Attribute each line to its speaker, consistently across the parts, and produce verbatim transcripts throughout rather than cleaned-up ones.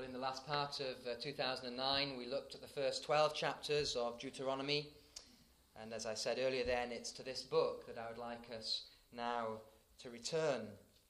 Speaker 1: in the last part of uh, two thousand nine, we looked at the first twelve chapters of Deuteronomy. And as I said earlier then, it's to this book that I would like us now to return.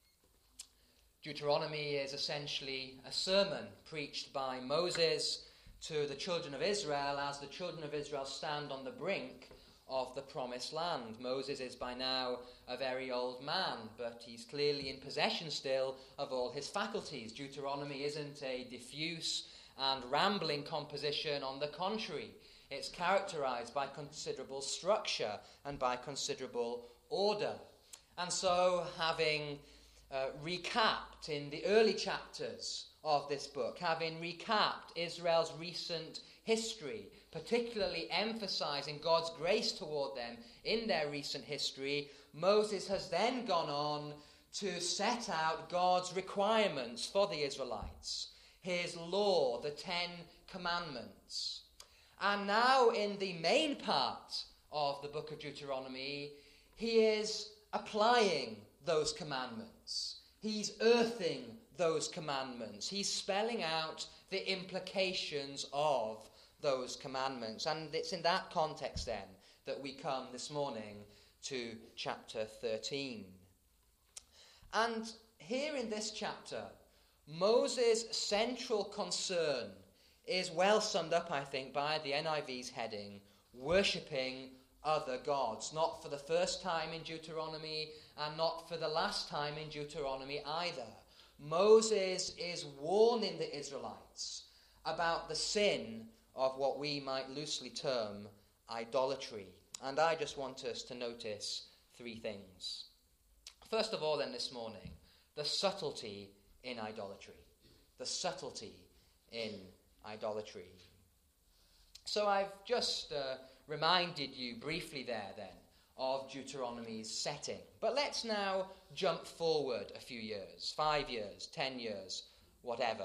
Speaker 1: Deuteronomy is essentially a sermon preached by Moses to the children of Israel as the children of Israel stand on the brink of the promised land. Moses is by now a very old man, but he's clearly in possession still of all his faculties. Deuteronomy isn't a diffuse and rambling composition. On the contrary, it's characterized by considerable structure and by considerable order. And so, having uh, recapped in the early chapters of this book, having recapped Israel's recent history, particularly emphasizing God's grace toward them in their recent history, Moses has then gone on to set out God's requirements for the Israelites, his law, the Ten Commandments. And now in the main part of the book of Deuteronomy, he is applying those commandments. He's earthing those commandments. He's spelling out the implications of those commandments. And it's in that context then that we come this morning to chapter thirteen. And here in this chapter, Moses' central concern is well summed up, I think, by the N I V's heading, worshipping other gods. Not for the first time in Deuteronomy and not for the last time in Deuteronomy either. Moses is warning the Israelites about the sin of what we might loosely term idolatry. And I just want us to notice three things. First of all then this morning, the subtlety in idolatry. The subtlety in idolatry. So I've just uh, reminded you briefly there then of Deuteronomy's setting. But let's now jump forward a few years, five years, ten years, whatever.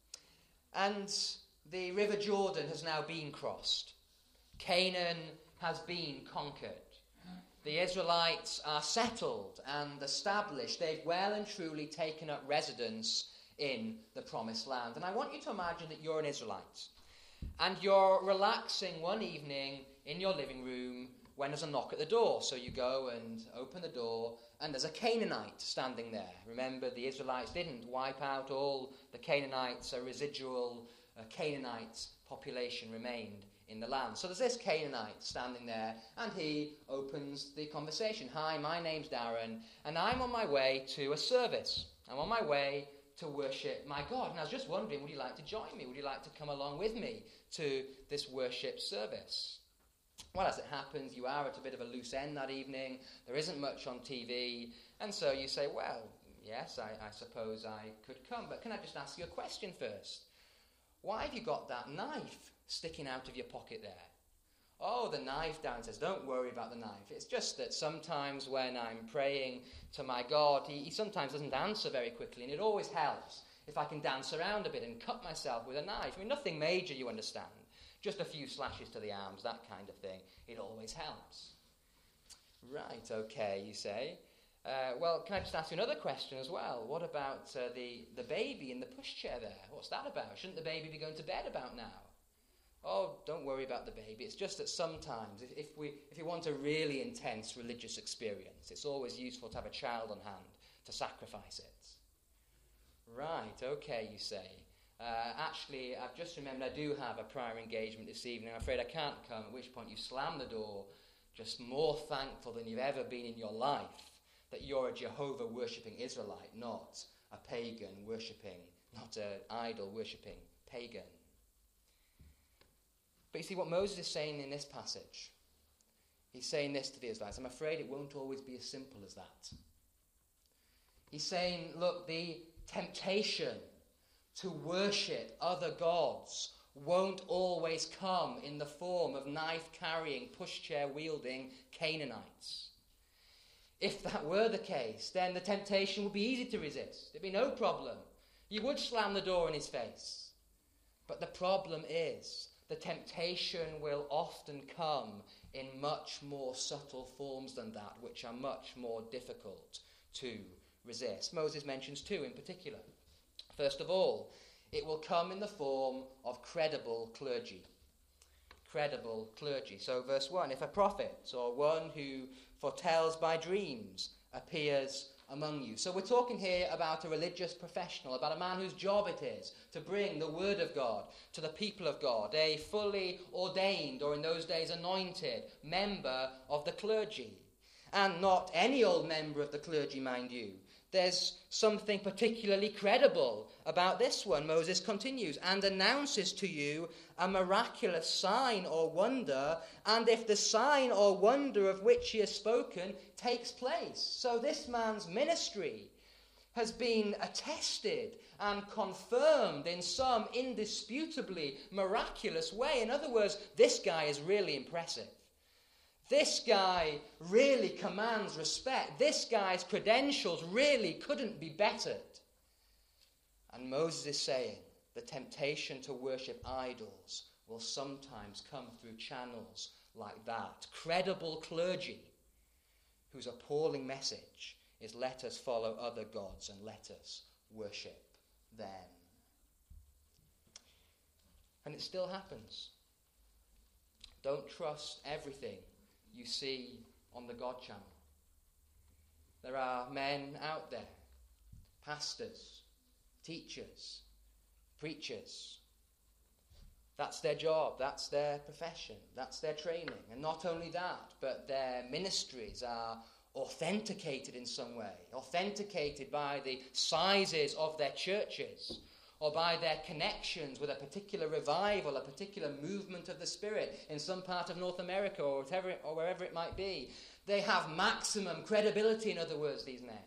Speaker 1: And the River Jordan has now been crossed. Canaan has been conquered. The Israelites are settled and established. They've well and truly taken up residence in the promised land. And I want you to imagine that you're an Israelite. And you're relaxing one evening in your living room when there's a knock at the door. So you go and open the door, and there's a Canaanite standing there. Remember, the Israelites didn't wipe out all the Canaanites. A residual uh, Canaanite population remained in the land. So there's this Canaanite standing there, and he opens the conversation. Hi, my name's Darren, and I'm on my way to a service. I'm on my way to worship my God. And I was just wondering, would you like to join me? Would you like to come along with me to this worship service? Well, as it happens, you are at a bit of a loose end that evening. There isn't much on T V. And so you say, well, yes, I, I suppose I could come. But can I just ask you a question first? Why have you got that knife sticking out of your pocket there? Oh, the knife, Darren says, don't worry about the knife. It's just that sometimes when I'm praying to my God, he, he sometimes doesn't answer very quickly, and it always helps if I can dance around a bit and cut myself with a knife. I mean, nothing major, you understand. Just a few slashes to the arms, that kind of thing. It always helps. Right, okay, you say. Uh, well, can I just ask you another question as well? What about uh, the, the baby in the pushchair there? What's that about? Shouldn't the baby be going to bed about now? Oh, don't worry about the baby. It's just that sometimes, if, if we if you want a really intense religious experience, it's always useful to have a child on hand to sacrifice it. Right, okay, you say. Uh, actually, I've just remembered I do have a prior engagement this evening. I'm afraid I can't come, at which point you slam the door, just more thankful than you've ever been in your life that you're a Jehovah-worshipping Israelite, not a pagan worshipping, not an idol-worshipping pagan. But you see what Moses is saying in this passage. He's saying this to the Israelites. I'm afraid it won't always be as simple as that. He's saying, look, the temptation to worship other gods won't always come in the form of knife-carrying, pushchair-wielding Canaanites. If that were the case, then the temptation would be easy to resist. There'd be no problem. You would slam the door in his face. But the problem is, the temptation will often come in much more subtle forms than that, which are much more difficult to resist. Moses mentions two in particular. First of all, it will come in the form of credible clergy. Credible clergy. So verse one, if a prophet or one who foretells by dreams appears among you. So we're talking here about a religious professional, about a man whose job it is to bring the word of God to the people of God, a fully ordained, or in those days anointed, member of the clergy. And not any old member of the clergy, mind you. There's something particularly credible about this one. Moses continues, and announces to you a miraculous sign or wonder, and if the sign or wonder of which he has spoken takes place. So this man's ministry has been attested and confirmed in some indisputably miraculous way. In other words, this guy is really impressive. This guy really commands respect. This guy's credentials really couldn't be bettered. And Moses is saying the temptation to worship idols will sometimes come through channels like that. Credible clergy whose appalling message is let us follow other gods and let us worship them. And it still happens. Don't trust everything you see on the God channel. There are men out there, pastors, teachers, preachers. That's their job, that's their profession, that's their training. And not only that, but their ministries are authenticated in some way, authenticated by the sizes of their churches, or by their connections with a particular revival, a particular movement of the Spirit in some part of North America or whatever, or wherever it might be. They have maximum credibility, in other words, these men.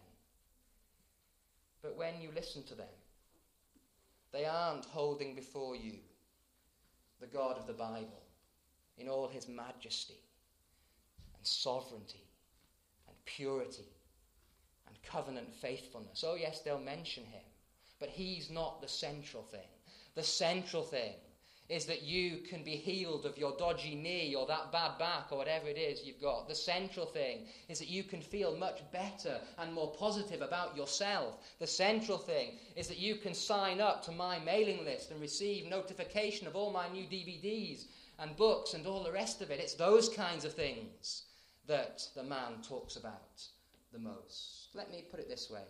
Speaker 1: But when you listen to them, they aren't holding before you the God of the Bible in all his majesty and sovereignty and purity and covenant faithfulness. Oh yes, they'll mention him. But he's not the central thing. The central thing is that you can be healed of your dodgy knee or that bad back or whatever it is you've got. The central thing is that you can feel much better and more positive about yourself. The central thing is that you can sign up to my mailing list and receive notification of all my new D V Ds and books and all the rest of it. It's those kinds of things that the man talks about the most. Let me put it this way.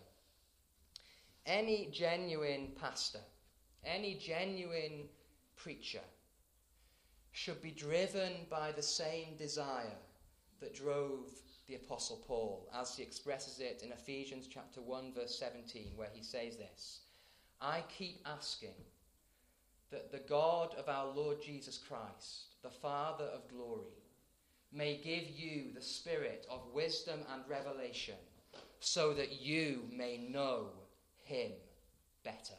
Speaker 1: Any genuine pastor, any genuine preacher should be driven by the same desire that drove the Apostle Paul, as he expresses it in Ephesians chapter one, verse seventeen, where he says this, I keep asking that the God of our Lord Jesus Christ, the Father of glory, may give you the spirit of wisdom and revelation, so that you may know him better.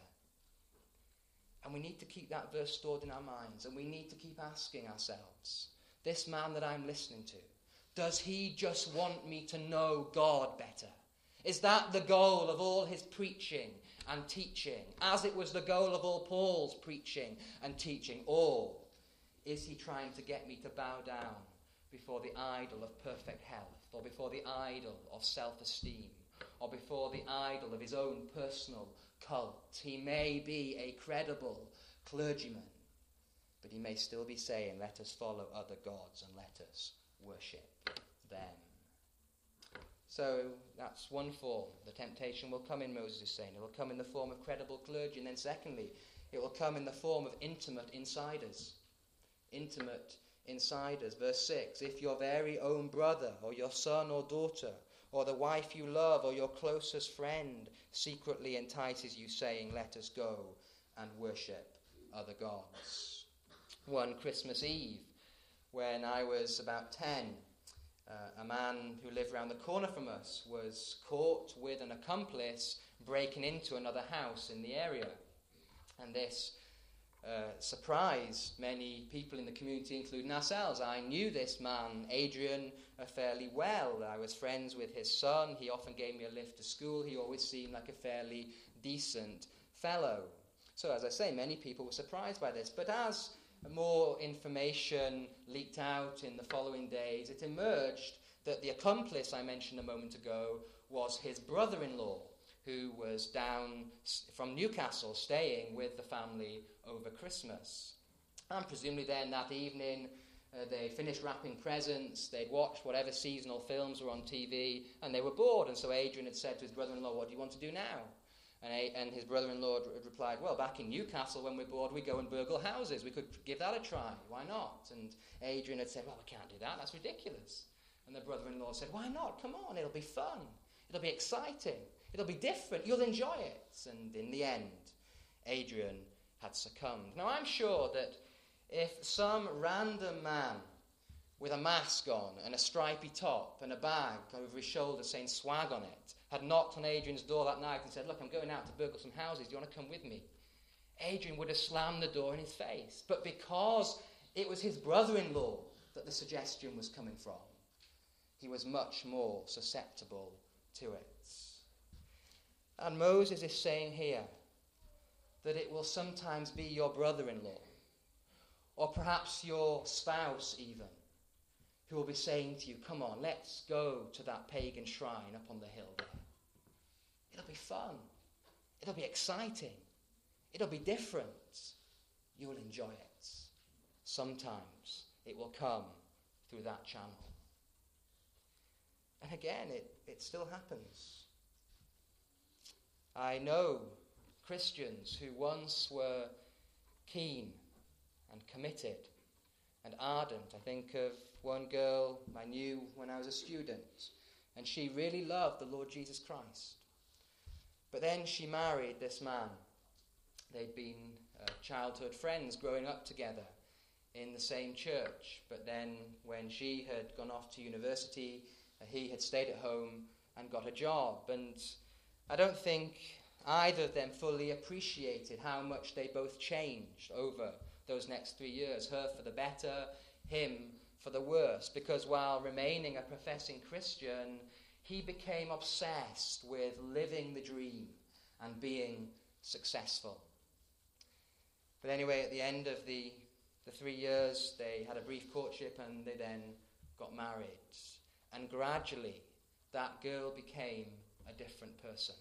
Speaker 1: And we need to keep that verse stored in our minds, and we need to keep asking ourselves, this man that I'm listening to, does he just want me to know God better? Is that the goal of all his preaching and teaching, as it was the goal of all Paul's preaching and teaching? Or is he trying to get me to bow down before the idol of perfect health, or before the idol of self-esteem, or before the idol of his own personal cult? He may be a credible clergyman, but he may still be saying, let us follow other gods and let us worship them. So that's one form. The temptation will come in, Moses is saying. It will come in the form of credible clergy. And then secondly, it will come in the form of intimate insiders. Intimate insiders. Verse six, if your very own brother or your son or daughter or the wife you love or your closest friend secretly entices you, saying, let us go and worship other gods. One Christmas Eve, when I was about ten, uh, a man who lived around the corner from us was caught with an accomplice breaking into another house in the area. And this uh, surprised many people in the community, including ourselves. I knew this man, Adrian, uh, fairly well. I was friends with his son. He often gave me a lift to school. He always seemed like a fairly decent fellow. So, as I say, many people were surprised by this. But as more information leaked out in the following days, it emerged that the accomplice I mentioned a moment ago was his brother-in-law, who was down from Newcastle staying with the family over Christmas. And presumably then that evening uh, they finished wrapping presents, they'd watched whatever seasonal films were on T V, and they were bored. And so Adrian had said to his brother-in-law, "What do you want to do now?" And, A- and his brother-in-law had replied, "Well, back in Newcastle when we're bored we go and burgle houses. We could give that a try. Why not?" And Adrian had said, "Well, we can't do that. That's ridiculous." And the brother-in-law said, "Why not? Come on, it'll be fun. It'll be exciting. It'll be different. You'll enjoy it." And in the end, Adrian had succumbed. Now, I'm sure that if some random man with a mask on and a stripy top and a bag over his shoulder saying swag on it had knocked on Adrian's door that night and said, "Look, I'm going out to burgle some houses. Do you want to come with me?" Adrian would have slammed the door in his face. But because it was his brother-in-law that the suggestion was coming from, he was much more susceptible to it. And Moses is saying here that it will sometimes be your brother-in-law, or perhaps your spouse even, who will be saying to you, "Come on, let's go to that pagan shrine up on the hill there. It'll be fun. It'll be exciting. It'll be different. You'll enjoy it." Sometimes it will come through that channel. And again, it, it still happens. I know Christians who once were keen and committed and ardent. I think of one girl I knew when I was a student, and she really loved the Lord Jesus Christ. But then she married this man. They'd been uh, childhood friends growing up together in the same church. But then when she had gone off to university, uh, he had stayed at home and got a job. And I don't think either of them fully appreciated how much they both changed over those next three years. Her for the better, him for the worse. Because while remaining a professing Christian, he became obsessed with living the dream and being successful. But anyway, at the end of the, the three years, they had a brief courtship and they then got married. And gradually, that girl became a different person.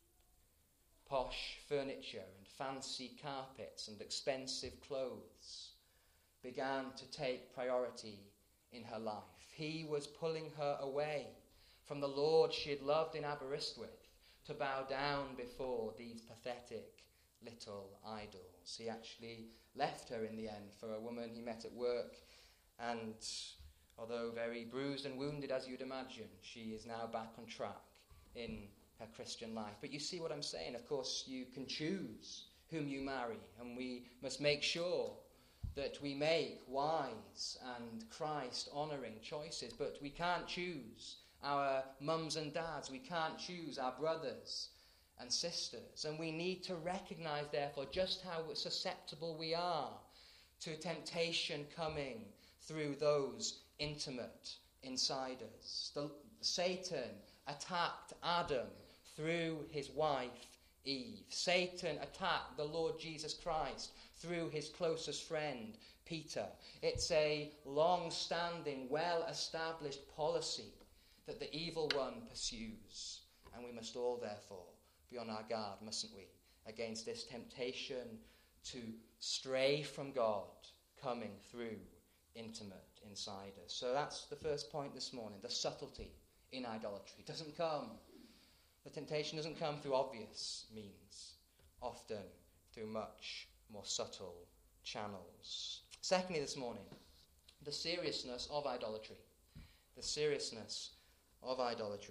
Speaker 1: Posh furniture and fancy carpets and expensive clothes began to take priority in her life. He was pulling her away from the Lord she had loved in Aberystwyth to bow down before these pathetic little idols. He actually left her in the end for a woman he met at work, and although very bruised and wounded as you'd imagine, she is now back on track in her Christian life. But you see what I'm saying? Of course, you can choose whom you marry, and we must make sure that we make wise and Christ-honouring choices, but we can't choose our mums and dads, we can't choose our brothers and sisters, and we need to recognise, therefore, just how susceptible we are to temptation coming through those intimate insiders. The, Satan attacked Adam through his wife Eve. Satan attacked the Lord Jesus Christ through his closest friend Peter. It's a long-standing, well-established policy that the evil one pursues, and we must all therefore be on our guard, mustn't we, against this temptation to stray from God coming through intimate insiders. So that's the first point this morning, the subtlety in idolatry. It doesn't come, the temptation doesn't come through obvious means, often through much more subtle channels. Secondly this morning, the seriousness of idolatry. The seriousness of idolatry.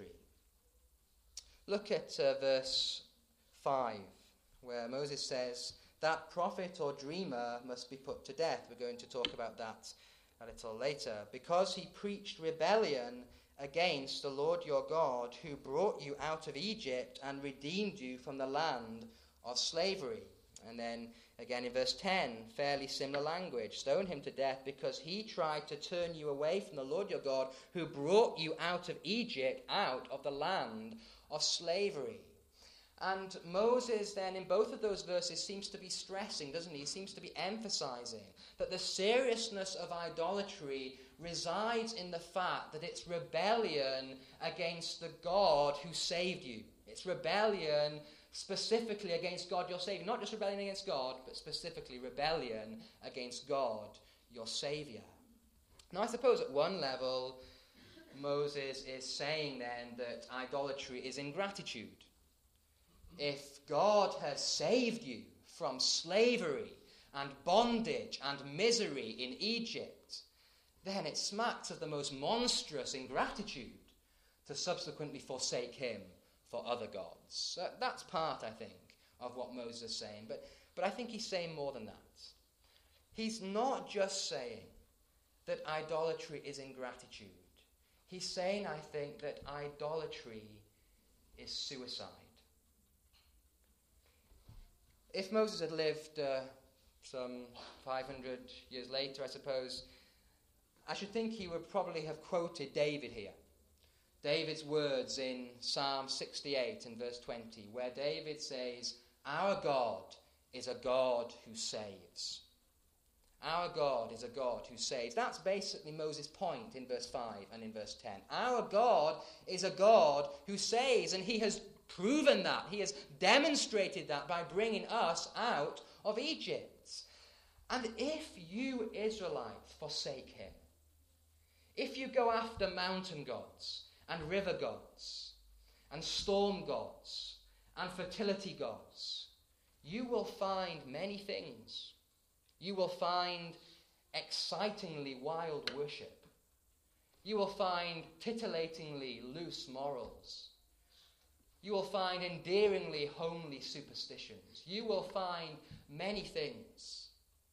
Speaker 1: Look at uh, verse five, where Moses says, "That prophet or dreamer must be put to death." We're going to talk about that a little later. "Because he preached rebellion against the Lord your God, who brought you out of Egypt and redeemed you from the land of slavery." And then again in verse ten, fairly similar language. "Stone him to death because he tried to turn you away from the Lord your God, who brought you out of Egypt, out of the land of slavery." And Moses then in both of those verses seems to be stressing, doesn't he? He seems to be emphasizing that the seriousness of idolatry resides in the fact that it's rebellion against the God who saved you It's rebellion specifically against God, your Savior. Not just rebellion against God, but specifically rebellion against God, your Savior. Now, I suppose at one level, Moses is saying then that idolatry is ingratitude. If God has saved you from slavery and bondage and misery in Egypt, then it smacks of the most monstrous ingratitude to subsequently forsake him for other gods. So that's part, I think, of what Moses is saying. But, but I think he's saying more than that. He's not just saying that idolatry is ingratitude. He's saying, I think, that idolatry is suicide. If Moses had lived uh, some five hundred years later, I suppose, I should think he would probably have quoted David here. David's words in Psalm sixty-eight and verse twenty, where David says, "Our God is a God who saves." Our God is a God who saves. That's basically Moses' point in verse five and in verse ten. Our God is a God who saves, and he has proven that. He has demonstrated that by bringing us out of Egypt. And if you Israelites forsake him, if you go after mountain gods and river gods and storm gods and fertility gods, you will find many things. You will find excitingly wild worship. You will find titillatingly loose morals. You will find endearingly homely superstitions. You will find many things.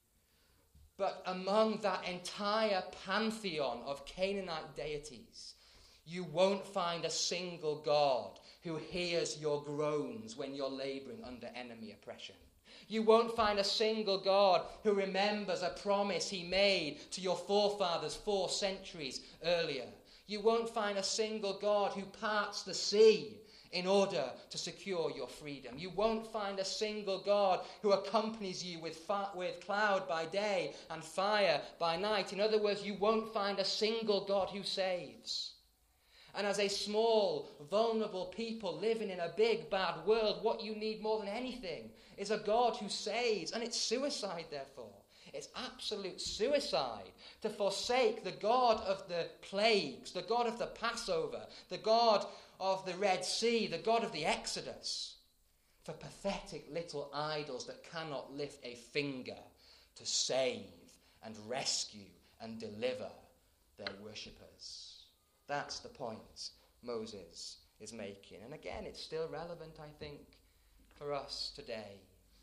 Speaker 1: But among that entire pantheon of Canaanite deities, you won't find a single God who hears your groans when you're laboring under enemy oppression. You won't find a single God who remembers a promise he made to your forefathers four centuries earlier. You won't find a single God who parts the sea in order to secure your freedom. You won't find a single God who accompanies you with, fi- with cloud by day and fire by night. In other words, you won't find a single God who saves. And as a small, vulnerable people living in a big, bad world, what you need more than anything is a God who saves. And it's suicide, therefore. It's absolute suicide to forsake the God of the plagues, the God of the Passover, the God of the Red Sea, the God of the Exodus, for pathetic little idols that cannot lift a finger to save and rescue and deliver their worshippers. That's the point Moses is making. And again, it's still relevant, I think, for us today.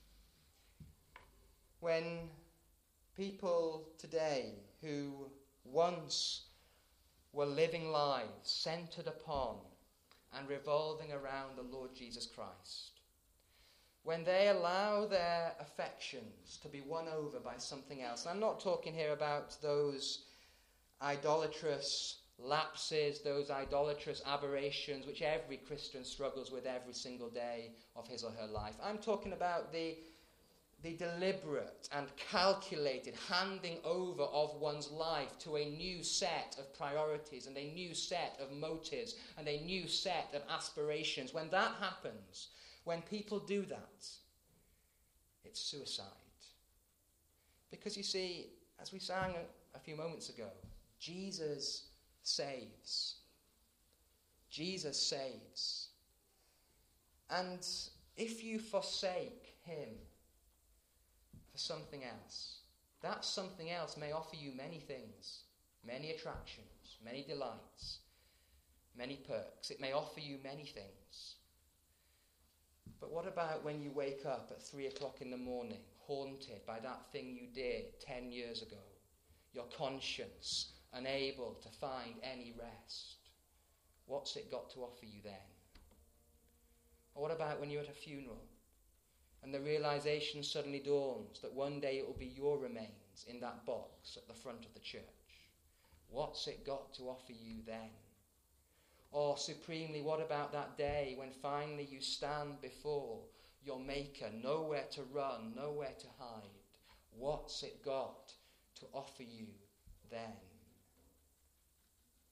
Speaker 1: When people today who once were living lives centered upon and revolving around the Lord Jesus Christ, when they allow their affections to be won over by something else, and I'm not talking here about those idolatrous lapses, those idolatrous aberrations which every Christian struggles with every single day of his or her life. I'm talking about the, the deliberate and calculated handing over of one's life to a new set of priorities and a new set of motives and a new set of aspirations. When that happens, when people do that, it's suicide. Because you see, as we sang a, a few moments ago, Jesus saves. Jesus saves. And if you forsake him for something else, that something else may offer you many things, many attractions, many delights, many perks. It may offer you many things. But what about when you wake up at three o'clock in the morning, haunted by that thing you did ten years ago, your conscience unable to find any rest? What's it got to offer you then? Or what about when you're at a funeral and the realization suddenly dawns that one day it will be your remains in that box at the front of the church? What's it got to offer you then? Or supremely, what about that day when finally you stand before your Maker, nowhere to run, nowhere to hide? What's it got to offer you then?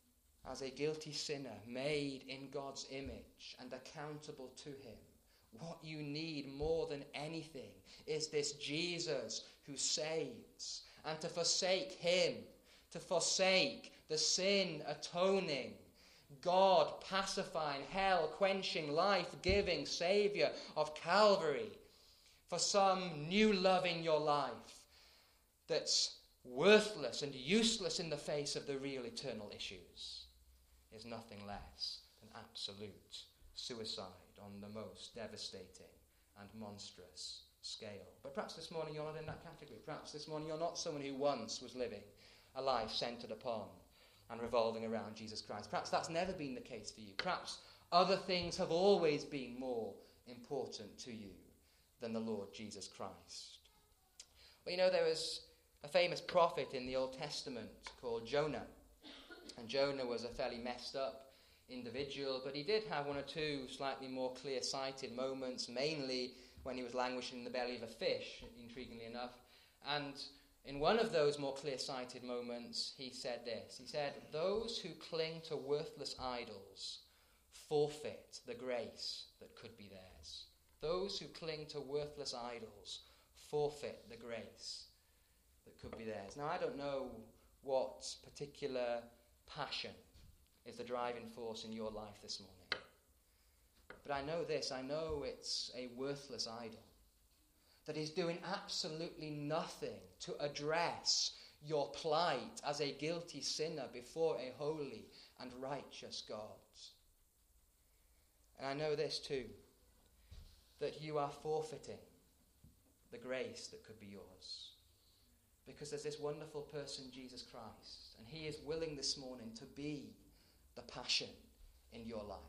Speaker 1: as a guilty sinner made in God's image and accountable to him, what you need more than anything is this Jesus who saves, and to forsake him, to forsake the sin atoning, God pacifying, hell quenching, life giving Saviour of Calvary, for some new love in your life that's worthless and useless in the face of the real eternal issues, is nothing less than absolute suicide on the most devastating and monstrous scale. But perhaps this morning you're not in that category. Perhaps this morning you're not someone who once was living a life centred upon and revolving around Jesus Christ. Perhaps that's never been the case for you. Perhaps other things have always been more important to you than the Lord Jesus Christ. Well, you know, there was a famous prophet in the Old Testament called Jonah. And Jonah was a fairly messed up individual, but he did have one or two slightly more clear-sighted moments, mainly when he was languishing in the belly of a fish, intriguingly enough. And in one of those more clear-sighted moments, he said this. He said, "Those who cling to worthless idols forfeit the grace that could be theirs." Those who cling to worthless idols forfeit the grace that could be theirs. Now, I don't know what particular passion is the driving force in your life this morning. But I know this, I know it's a worthless idol that is doing absolutely nothing to address your plight as a guilty sinner before a holy and righteous God. And I know this too, that you are forfeiting the grace that could be yours. Because there's this wonderful person, Jesus Christ, and he is willing this morning to be the passion in your life.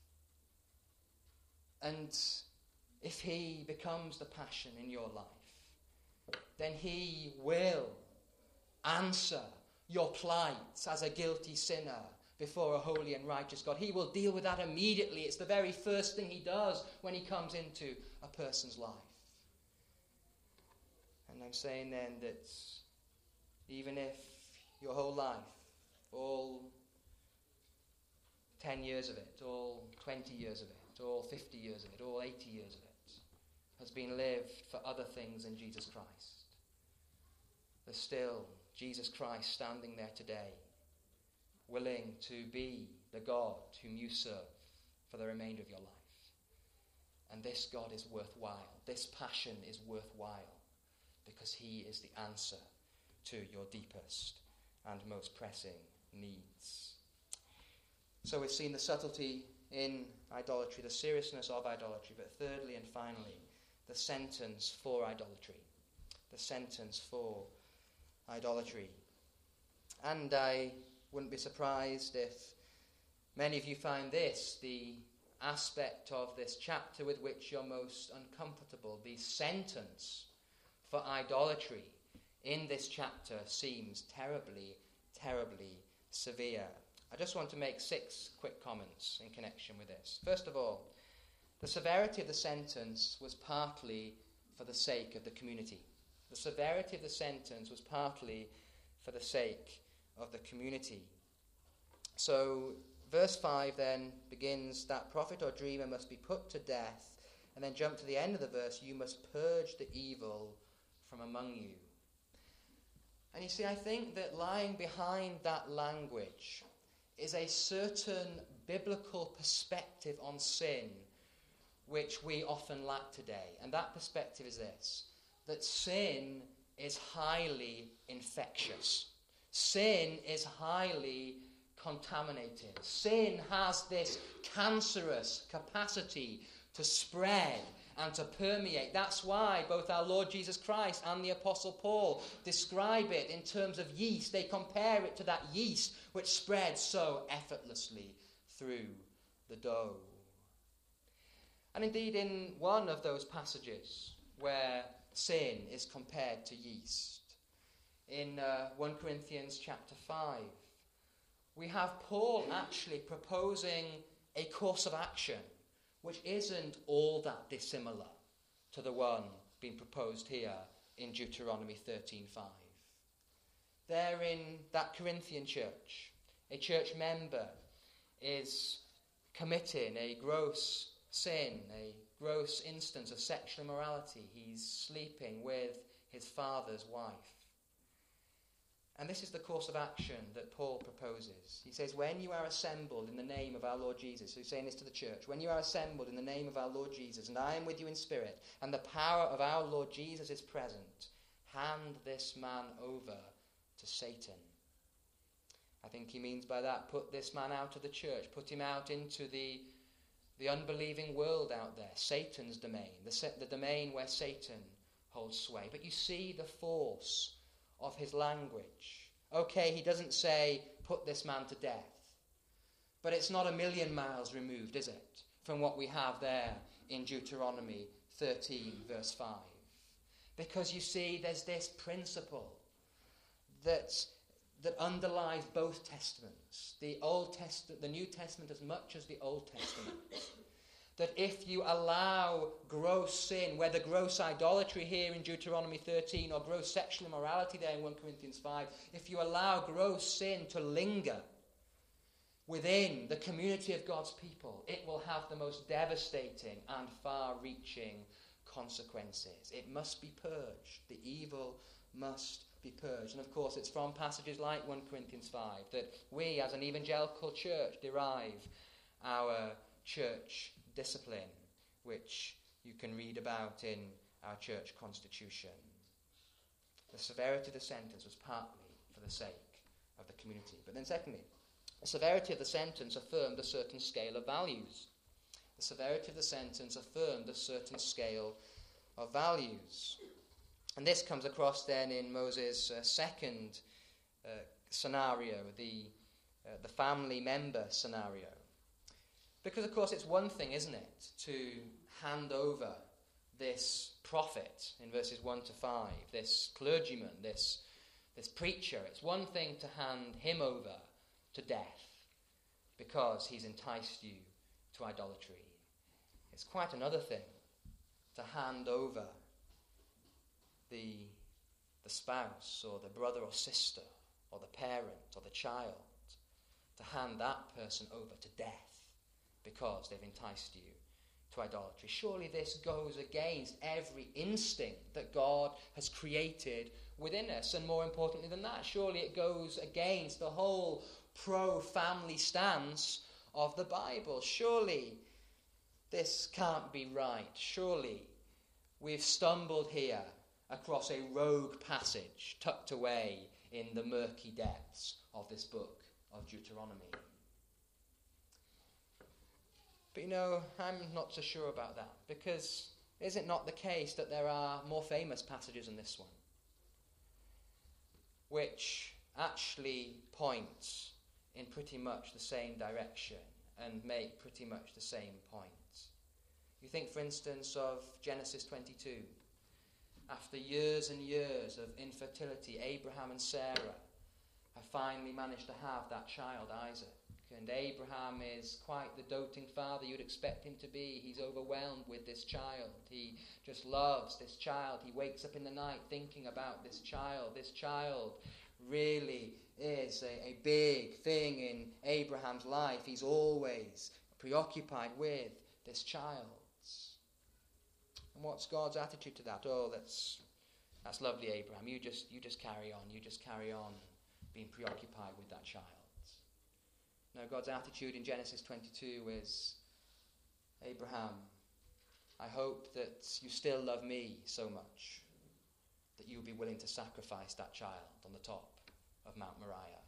Speaker 1: And if he becomes the passion in your life, then he will answer your plight as a guilty sinner before a holy and righteous God. He will deal with that immediately. It's the very first thing he does when he comes into a person's life. And I'm saying then that even if your whole life, all ten years of it, all twenty years of it, all fifty years of it, all eighty years of it, has been lived for other things than Jesus Christ, there's still Jesus Christ standing there today, willing to be the God whom you serve for the remainder of your life. And this God is worthwhile. This passion is worthwhile because he is the answer to your deepest and most pressing needs. So we've seen the subtlety in idolatry, the seriousness of idolatry, but thirdly and finally, the sentence for idolatry. The sentence for idolatry. And I wouldn't be surprised if many of you find this the aspect of this chapter with which you're most uncomfortable. The sentence for idolatry in this chapter seems terribly, terribly severe. I just want to make six quick comments in connection with this. First of all, the severity of the sentence was partly for the sake of the community. The severity of the sentence was partly for the sake of the community. So, verse five then begins that prophet or dreamer must be put to death, and then jump to the end of the verse, you must purge the evil from among you. And you see, I think that lying behind that language is a certain biblical perspective on sin which we often lack today. And that perspective is this, that sin is highly infectious. Sin is highly contaminated. Sin has this cancerous capacity to spread and to permeate. That's why both our Lord Jesus Christ and the Apostle Paul describe it in terms of yeast. They compare it to that yeast which spreads so effortlessly through the dough. And indeed, in one of those passages where sin is compared to yeast, in uh, First Corinthians chapter five, we have Paul actually proposing a course of action which isn't all that dissimilar to the one being proposed here in Deuteronomy thirteen five. There in that Corinthian church, a church member is committing a gross sin, a gross instance of sexual immorality, he's sleeping with his father's wife. And this is the course of action that Paul proposes. He says, when you are assembled in the name of our Lord Jesus, so he's saying this to the church, when you are assembled in the name of our Lord Jesus, and I am with you in spirit, and the power of our Lord Jesus is present, hand this man over to Satan. I think he means by that, put this man out of the church, put him out into the, the unbelieving world out there, Satan's domain, the, the domain where Satan holds sway. But you see the force of his language. Okay, he doesn't say, put this man to death. But it's not a million miles removed, is it, from what we have there in Deuteronomy thirteen, verse five. Because you see, there's this principle that, that underlies both testaments, the Old Testament, the New Testament as much as the Old Testament. That if you allow gross sin, whether gross idolatry here in Deuteronomy thirteen or gross sexual immorality there in First Corinthians five, if you allow gross sin to linger within the community of God's people, it will have the most devastating and far-reaching consequences. It must be purged. The evil must be purged. And of course, it's from passages like First Corinthians five that we as an evangelical church derive our church discipline, which you can read about in our church constitution. The severity of the sentence was partly for the sake of the community. But then secondly, the severity of the sentence affirmed a certain scale of values. The severity of the sentence affirmed a certain scale of values. And this comes across then in Moses' uh, second uh, scenario, the, uh, the family member scenario. Because, of course, it's one thing, isn't it, to hand over this prophet in verses one to five, this clergyman, this, this preacher. It's one thing to hand him over to death because he's enticed you to idolatry. It's quite another thing to hand over the, the spouse or the brother or sister or the parent or the child, to hand that person over to death because they've enticed you to idolatry. Surely this goes against every instinct that God has created within us. And more importantly than that, surely it goes against the whole pro-family stance of the Bible. Surely this can't be right. Surely we've stumbled here across a rogue passage tucked away in the murky depths of this book of Deuteronomy. But you know, I'm not so sure about that, because is it not the case that there are more famous passages than this one, which actually point in pretty much the same direction and make pretty much the same point? You think, for instance, of Genesis twenty-two. After years and years of infertility, Abraham and Sarah have finally managed to have that child, Isaac. And Abraham is quite the doting father you'd expect him to be. He's overwhelmed with this child. He just loves this child. He wakes up in the night thinking about this child. This child really is a, a big thing in Abraham's life. He's always preoccupied with this child. And what's God's attitude to that? Oh, that's that's lovely, Abraham. You just you just carry on. You just carry on being preoccupied with that child. No, God's attitude in Genesis twenty-two is, Abraham, I hope that you still love me so much that you'll be willing to sacrifice that child on the top of Mount Moriah.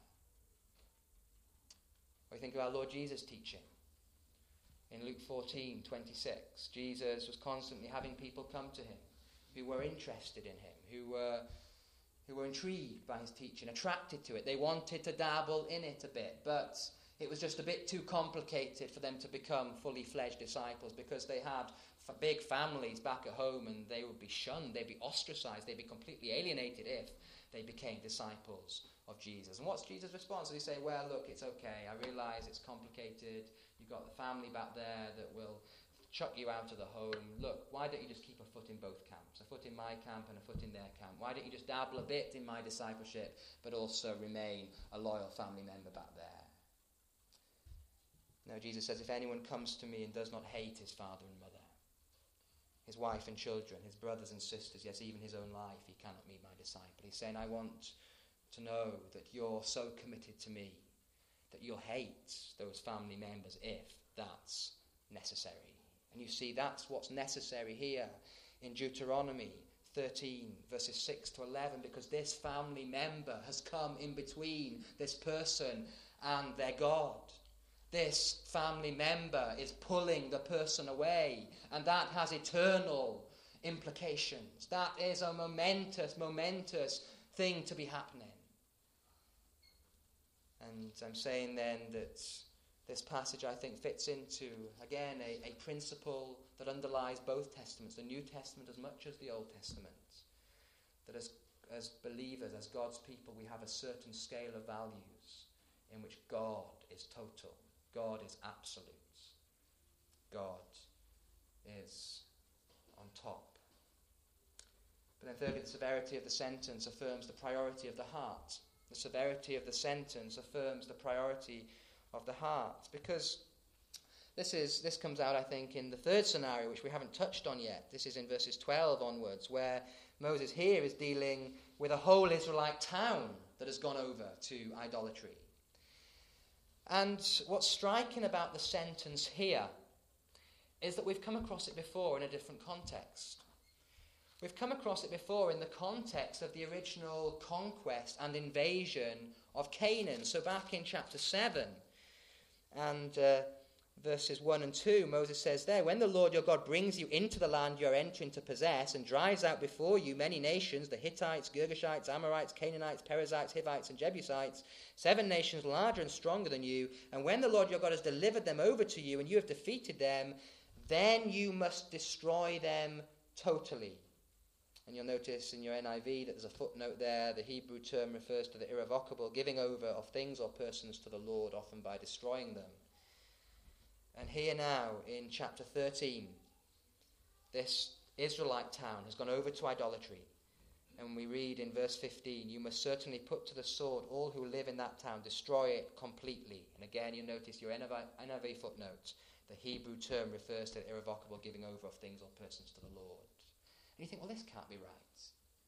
Speaker 1: Or you think of our Lord Jesus' teaching. In Luke fourteen twenty-six, Jesus was constantly having people come to him who were interested in him, who were, who were intrigued by his teaching, attracted to it. They wanted to dabble in it a bit, but it was just a bit too complicated for them to become fully fledged disciples, because they had f- big families back at home and they would be shunned, they'd be ostracized, they'd be completely alienated if they became disciples of Jesus. And what's Jesus' response? Does he say, well, look, it's okay, I realize it's complicated, you've got the family back there that will chuck you out of the home. Look, why don't you just keep a foot in both camps, a foot in my camp and a foot in their camp? Why don't you just dabble a bit in my discipleship, but also remain a loyal family member back there? No, Jesus says, if anyone comes to me and does not hate his father and mother, his wife and children, his brothers and sisters, yes, even his own life, he cannot be my disciple. He's saying, I want to know that you're so committed to me that you'll hate those family members if that's necessary. And you see, that's what's necessary here in Deuteronomy thirteen, verses six to eleven, because this family member has come in between this person and their God. This family member is pulling the person away, and that has eternal implications. That is a momentous, momentous thing to be happening. And I'm saying then that this passage, I think, fits into, again, a, a principle that underlies both Testaments, the New Testament as much as the Old Testament. That as, as believers, as God's people, we have a certain scale of values in which God is total. God is absolute. God is on top. But then thirdly, the severity of the sentence affirms the priority of the heart. The severity of the sentence affirms the priority of the heart. Because this is this comes out, I think, in the third scenario, which we haven't touched on yet. This is in verses twelve onwards, where Moses here is dealing with a whole Israelite town that has gone over to idolatry. And what's striking about the sentence here is that we've come across it before in a different context. We've come across it before in the context of the original conquest and invasion of Canaan. So back in chapter seven and uh, verses one and two, Moses says there, when the Lord your God brings you into the land you are entering to possess and drives out before you many nations, the Hittites, Girgashites, Amorites, Canaanites, Perizzites, Hivites, and Jebusites, seven nations larger and stronger than you, and when the Lord your God has delivered them over to you and you have defeated them, then you must destroy them totally. And you'll notice in your N I V that there's a footnote there. The Hebrew term refers to the irrevocable giving over of things or persons to the Lord, often by destroying them. And here now, in chapter thirteen, this Israelite town has gone over to idolatry. And we read in verse fifteen, you must certainly put to the sword all who live in that town, destroy it completely. And again, you notice your N I V footnote. The Hebrew term refers to the irrevocable giving over of things or persons to the Lord. And you think, well, this can't be right.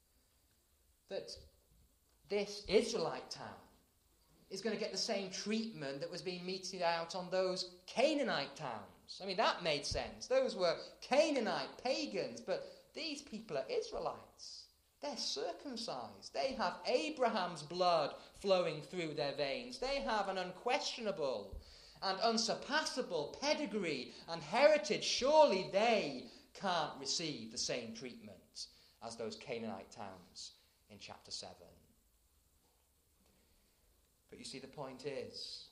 Speaker 1: That this Israelite town is going to get the same treatment that was being meted out on those Canaanite towns. I mean, that made sense. Those were Canaanite pagans, but these people are Israelites. They're circumcised. They have Abraham's blood flowing through their veins. They have an unquestionable and unsurpassable pedigree and heritage. Surely they can't receive the same treatment as those Canaanite towns in chapter seven. But you see, the point is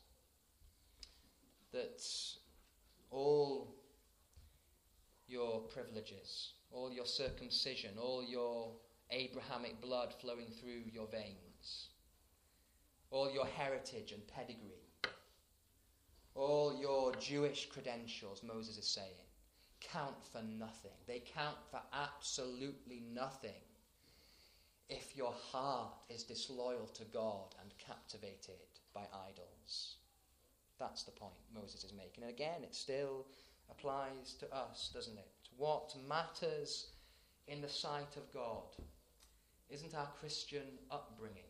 Speaker 1: that all your privileges, all your circumcision, all your Abrahamic blood flowing through your veins, all your heritage and pedigree, all your Jewish credentials, Moses is saying, count for nothing. They count for absolutely nothing if your heart is disloyal to God and captivated by idols. That's the point Moses is making. And again, it still applies to us, doesn't it? What matters in the sight of God isn't our Christian upbringing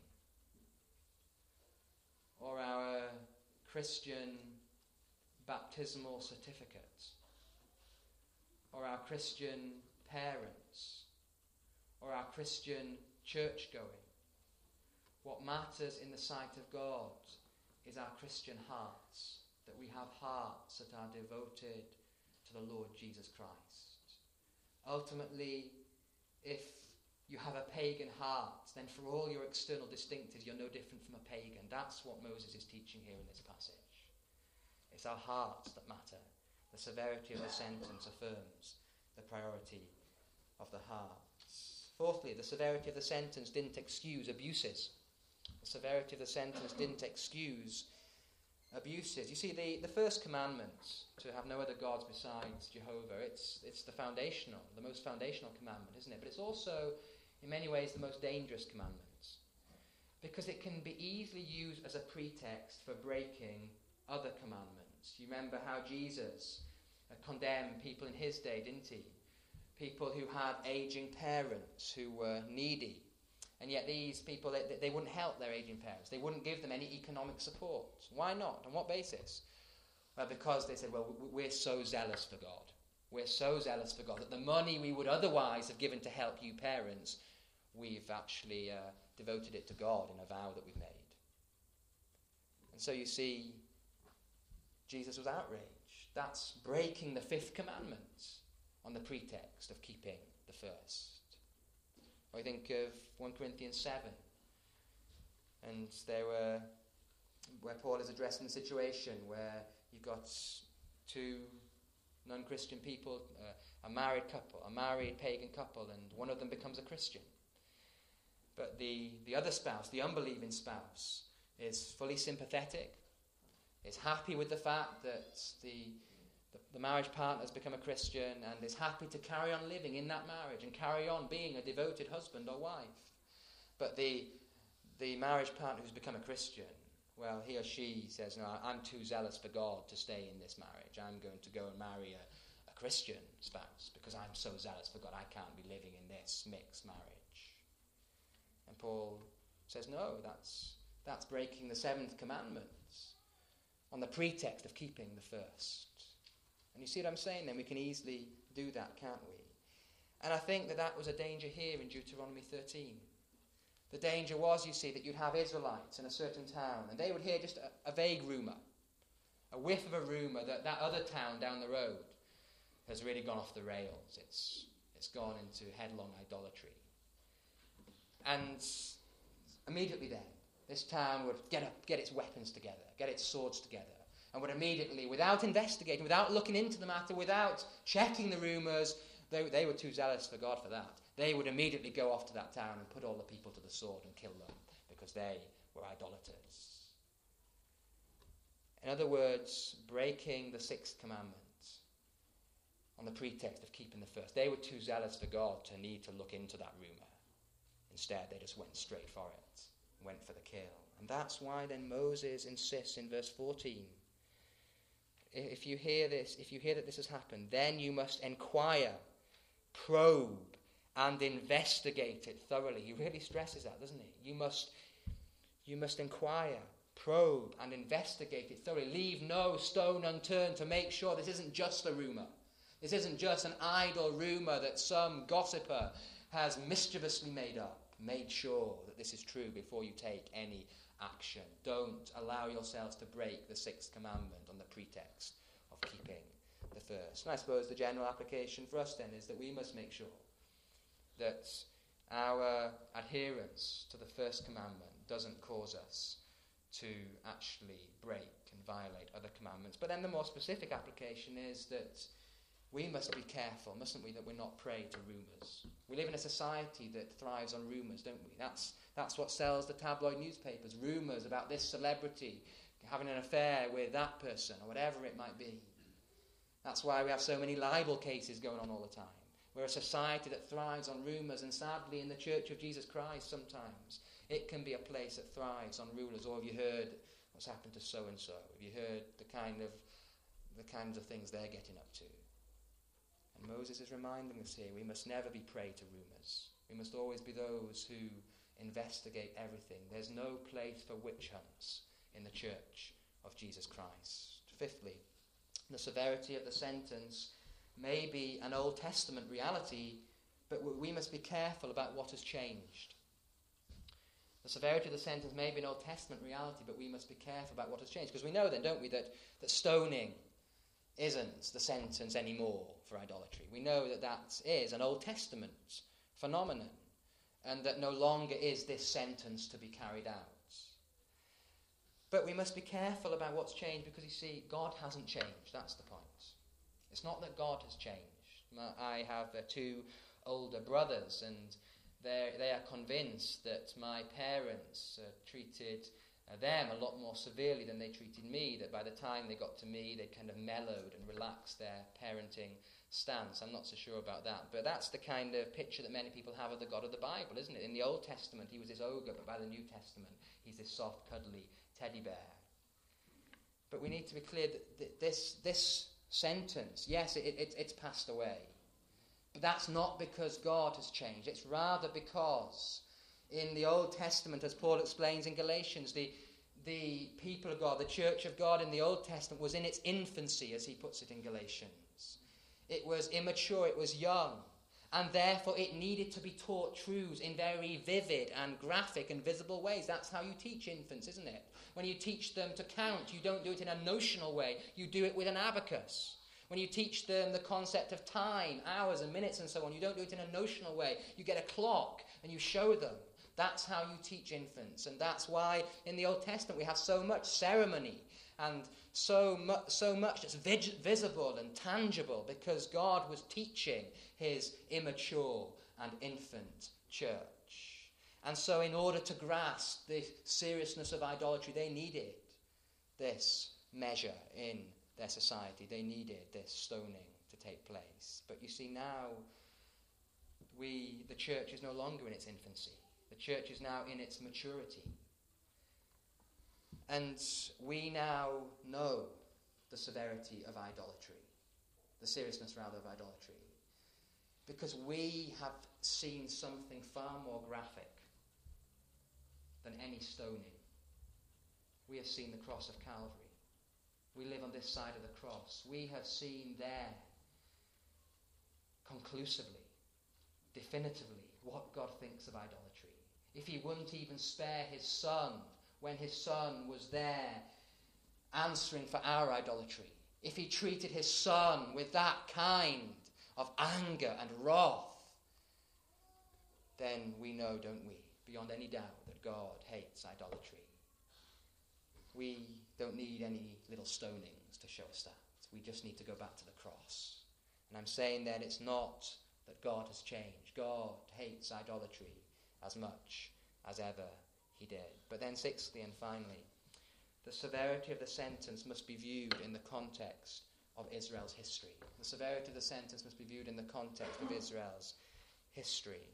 Speaker 1: or our Christian baptismal certificate or our Christian parents or our Christian church going. What matters in the sight of God is our Christian hearts, that we have hearts that are devoted to the Lord Jesus Christ. Ultimately, if you have a pagan heart, then for all your external distinctives, you're no different from a pagan. That's what Moses is teaching here in this passage. It's our hearts that matter. The severity of the sentence affirms the priority of the heart. Fourthly, the severity of the sentence didn't excuse abuses. The severity of the sentence didn't excuse abuses. You see, the, the first commandment, to have no other gods besides Jehovah, it's, it's the foundational, the most foundational commandment, isn't it? But it's also, in many ways, the most dangerous commandment, because it can be easily used as a pretext for breaking other commandments. You remember how Jesus uh, condemned people in his day, didn't he? People who had aging parents who were needy. And yet these people, they, they wouldn't help their aging parents. They wouldn't give them any economic support. Why not? On what basis? Well, because they said, well, we're so zealous for God. We're so zealous for God that the money we would otherwise have given to help you parents, we've actually uh, devoted it to God in a vow that we've made. And so you see, Jesus was outraged. That's breaking the fifth commandment on the pretext of keeping the first. I think of First Corinthians seven. And there were, where Paul is addressing the situation where you've got two non-Christian people, uh, a married couple, a married pagan couple, and one of them becomes a Christian. But the, the other spouse, the unbelieving spouse, is fully sympathetic, is happy with the fact that the, the, the marriage partner has become a Christian, and is happy to carry on living in that marriage and carry on being a devoted husband or wife. But the, the marriage partner who's become a Christian, well, he or she says, no, I'm too zealous for God to stay in this marriage. I'm going to go and marry a, a Christian spouse because I'm so zealous for God. I can't be living in this mixed marriage. And Paul says, no, that's, that's breaking the seventh commandment on the pretext of keeping the first. And you see what I'm saying then? We can easily do that, can't we? And I think that that was a danger here in Deuteronomy thirteen. The danger was, you see, that you'd have Israelites in a certain town, and they would hear just a, a vague rumour, a whiff of a rumour that that other town down the road has really gone off the rails. It's, it's gone into headlong idolatry. And immediately then, this town would get up, get its weapons together, get its swords together, and would immediately, without investigating, without looking into the matter, without checking the rumours, they, they were too zealous for God for that. They would immediately go off to that town and put all the people to the sword and kill them because they were idolaters. In other words, breaking the sixth commandment on the pretext of keeping the first. They were too zealous for God to need to look into that rumour. Instead, they just went straight for it, went for the kill. And that's why then Moses insists in verse fourteen, if you hear this, if you hear that this has happened, then you must inquire, probe, and investigate it thoroughly. He really stresses that, doesn't he? You must, you must inquire, probe, and investigate it thoroughly. Leave no stone unturned to make sure this isn't just a rumour. This isn't just an idle rumour that some gossiper has mischievously made up. Make sure that this is true before you take any action. Don't allow yourselves to break the sixth commandment on the pretext of keeping the first. And I suppose the general application for us then is that we must make sure that our adherence to the first commandment doesn't cause us to actually break and violate other commandments. But then the more specific application is that we must be careful, mustn't we, that we're not prey to rumours. We live in a society that thrives on rumours, don't we? That's, that's what sells the tabloid newspapers, rumours about this celebrity having an affair with that person or whatever it might be. That's why we have so many libel cases going on all the time. We're a society that thrives on rumours, and sadly in the Church of Jesus Christ sometimes it can be a place that thrives on rumours. Or have you heard what's happened to so-and-so? Have you heard the kind of the kinds of things they're getting up to? And Moses is reminding us here, we must never be prey to rumours. We must always be those who investigate everything. There's no place for witch hunts in the Church of Jesus Christ. Fifthly, the severity of the sentence may be an Old Testament reality, but we must be careful about what has changed. The severity of the sentence may be an Old Testament reality, but we must be careful about what has changed. Because we know then, don't we, that, that stoning isn't the sentence anymore for idolatry. We know that that is an Old Testament phenomenon, and that no longer is this sentence to be carried out. But we must be careful about what's changed, because you see, God hasn't changed. That's the point. It's not that God has changed. I have uh, two older brothers, and they are convinced that my parents uh, treated uh, them a lot more severely than they treated me, that by the time they got to me, they kind of mellowed and relaxed their parenting stance. I'm not so sure about that. But that's the kind of picture that many people have of the God of the Bible, isn't it? In the Old Testament, he was this ogre, but by the New Testament, he's this soft, cuddly teddy bear. But we need to be clear that this, this sentence, yes, it, it, it's passed away. But that's not because God has changed. It's rather because in the Old Testament, as Paul explains in Galatians, the, the people of God, the church of God in the Old Testament was in its infancy, as he puts it in Galatians. It was immature, it was young, and therefore it needed to be taught truths in very vivid and graphic and visible ways. That's how you teach infants, isn't it? When you teach them to count, you don't do it in a notional way. You do it with an abacus. When you teach them the concept of time, hours and minutes and so on, you don't do it in a notional way. You get a clock and you show them. That's how you teach infants. And that's why in the Old Testament we have so much ceremony and so, mu- so much that's vis- visible and tangible, because God was teaching his immature and infant church. And so in order to grasp the seriousness of idolatry, they needed this measure in their society. They needed this stoning to take place. But you see, now we, the church is no longer in its infancy. The church is now in its maturity. And we now know the severity of idolatry, the seriousness rather of idolatry, because we have seen something far more graphic than any stoning. We have seen the cross of Calvary. We live on this side of the cross. We have seen there conclusively, definitively, what God thinks of idolatry. If he wouldn't even spare his son when his son was there answering for our idolatry, if he treated his son with that kind of anger and wrath, then we know, don't we, beyond any doubt, that God hates idolatry. We don't need any little stonings to show us that. We just need to go back to the cross. And I'm saying then it's not that God has changed. God hates idolatry as much as ever he did. But then sixthly and finally, the severity of the sentence must be viewed in the context of Israel's history. The severity of the sentence must be viewed in the context of Israel's history.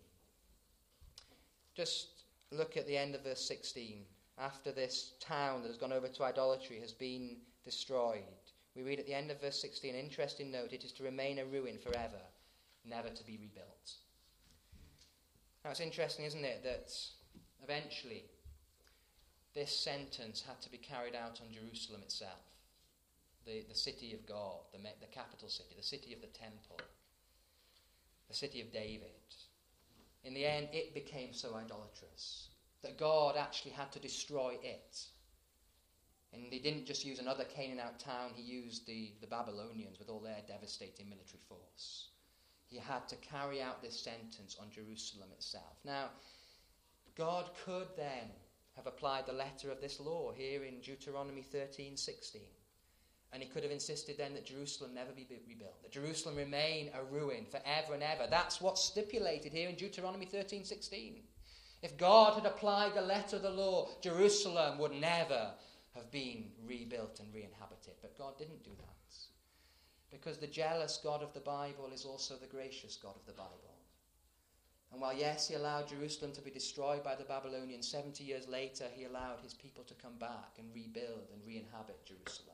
Speaker 1: Just look at the end of verse sixteen. After this town that has gone over to idolatry has been destroyed, we read at the end of verse sixteen, an interesting note: it is to remain a ruin forever, never to be rebuilt. Now it's interesting, isn't it, that eventually this sentence had to be carried out on Jerusalem itself, the, the city of God, the, the capital city, the city of the temple, the city of David. In the end, it became so idolatrous that God actually had to destroy it. And he didn't just use another Canaanite town, he used the, the Babylonians with all their devastating military force. He had to carry out this sentence on Jerusalem itself. Now, God could then have applied the letter of this law here in Deuteronomy thirteen sixteen. And he could have insisted then that Jerusalem never be rebuilt, that Jerusalem remain a ruin forever and ever. That's what's stipulated here in Deuteronomy thirteen sixteen. If God had applied the letter of the law, Jerusalem would never have been rebuilt and re-inhabited. But God didn't do that. Because the jealous God of the Bible is also the gracious God of the Bible. And while, yes, he allowed Jerusalem to be destroyed by the Babylonians, seventy years later he allowed his people to come back and rebuild and re-inhabit Jerusalem.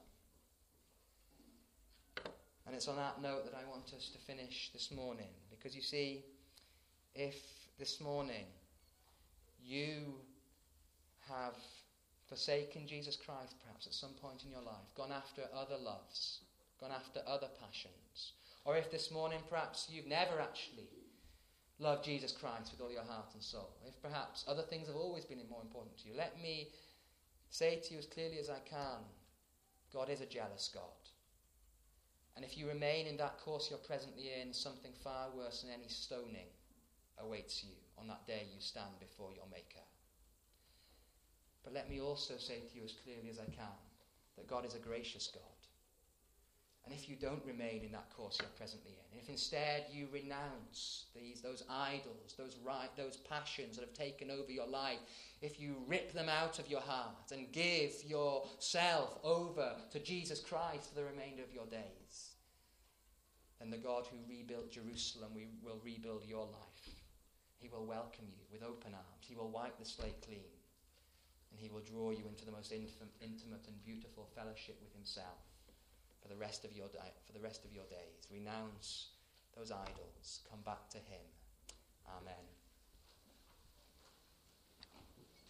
Speaker 1: And it's on that note that I want us to finish this morning. Because you see, if this morning you have forsaken Jesus Christ perhaps at some point in your life, gone after other loves, gone after other passions, or if this morning perhaps you've never actually loved Jesus Christ with all your heart and soul, if perhaps other things have always been more important to you, let me say to you as clearly as I can, God is a jealous God. And if you remain in that course you're presently in, something far worse than any stoning awaits you on that day you stand before your Maker. But let me also say to you as clearly as I can that God is a gracious God. And if you don't remain in that course you're presently in, if instead you renounce these, those idols, those right, those passions that have taken over your life, if you rip them out of your heart and give yourself over to Jesus Christ for the remainder of your days, then the God who rebuilt Jerusalem will rebuild your life. He will welcome you with open arms. He will wipe the slate clean. and he will draw you into the most infam- intimate and beautiful fellowship with himself for the rest of your di- for the rest of your days. Renounce those idols. Come back to him. Amen.